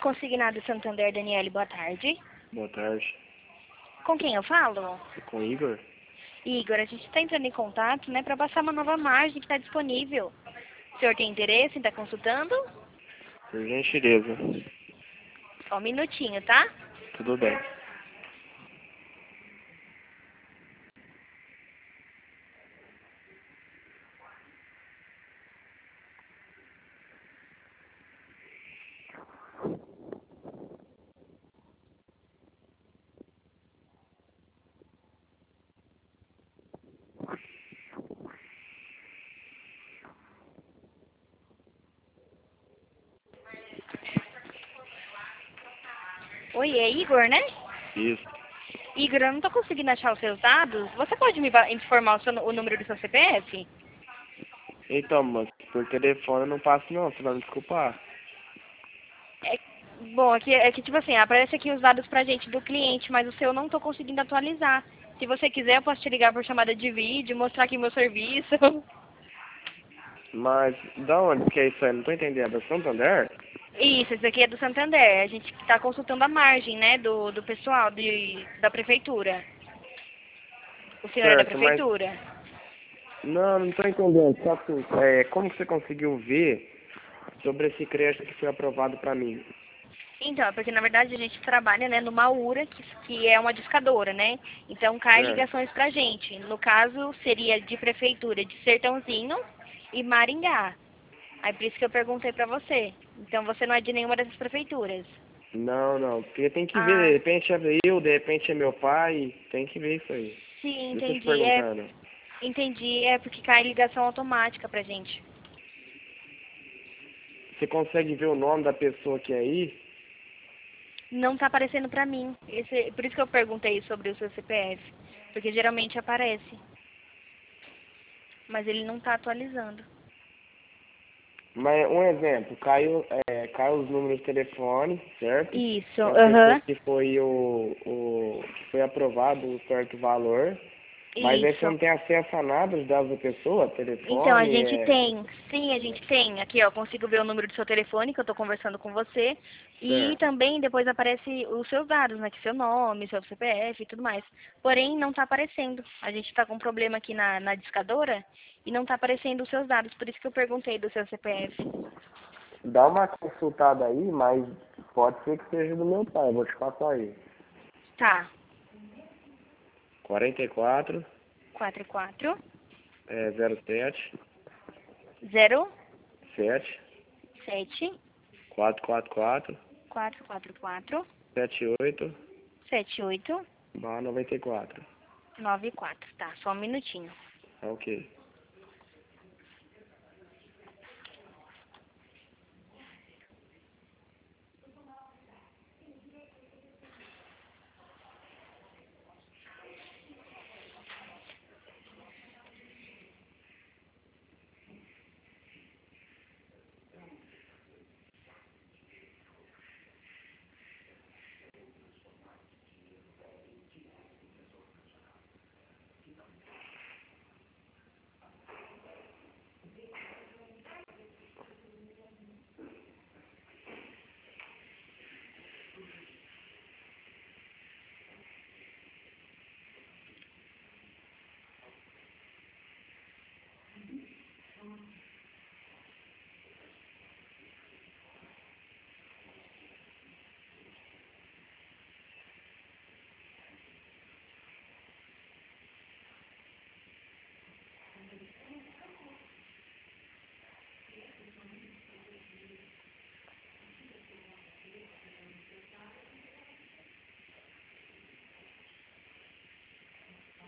Consignado Santander, Daniele, boa tarde. Boa tarde. Com quem eu falo? Com o Igor? Igor, a gente está entrando em contato, né, para passar uma nova margem que está disponível. O senhor tem interesse em estar consultando? Por gentileza. Só um minutinho, tá? Tudo bem. Oi, é Igor, né? Isso. Igor, eu não estou conseguindo achar os seus dados. Você pode me informar o número do seu CPF? Então, mas por telefone eu não passo não, você vai me desculpar. Bom, é que tipo assim, aparece aqui os dados pra gente do cliente, mas o seu eu não estou conseguindo atualizar. Se você quiser, eu posso te ligar por chamada de vídeo, mostrar aqui meu serviço. Mas da onde que é isso aí? Não tô entendendo. É da Santander? Isso aqui é do Santander. A gente está consultando a margem, né, do pessoal da prefeitura. O senhor é da Certo, mas... prefeitura? Não tô entendendo. Só que, como que você conseguiu ver sobre esse crédito que foi aprovado pra mim? Então, é porque na verdade a gente trabalha, né, numa URA, que é uma discadora, né? Então cai Certo. ligações pra gente. No caso, seria de prefeitura de Sertãozinho e Maringá. Aí por isso que eu perguntei pra você. Então você não é de nenhuma dessas prefeituras? Não. Porque tem que ver, de Ah, repente é eu, de repente é meu pai. Tem que ver isso aí. sim, Por isso eu tô te entendi. perguntando. Entendi. É porque cai ligação automática pra gente. Você consegue ver o nome da pessoa que é aí? Não tá aparecendo pra mim. Por isso que eu perguntei sobre o seu CPF. Porque geralmente aparece. Mas ele não tá atualizando. Mas um exemplo, caiu os números de telefone, certo? Isso, Da pessoa aham. que foi que foi aprovado um certo valor, mas aí você Isso. não tem acesso a nada dos dados da pessoa, Então, a telefone, gente tem. Sim, a gente tem. Aqui, ó, consigo ver o número do seu telefone, que eu tô conversando com você. E certo. também depois aparece os seus dados, né? Que seu nome, seu CPF e tudo mais. Porém, não tá aparecendo. A gente tá com um problema aqui na discadora e não tá aparecendo os seus dados. Por isso que eu perguntei do seu CPF. Dá uma consultada aí, mas pode ser que seja do meu pai, vou te passar aí. Tá. 44 44 07 0 7 7 444 444 78 78 94. 94. Tá, só um minutinho. Ok.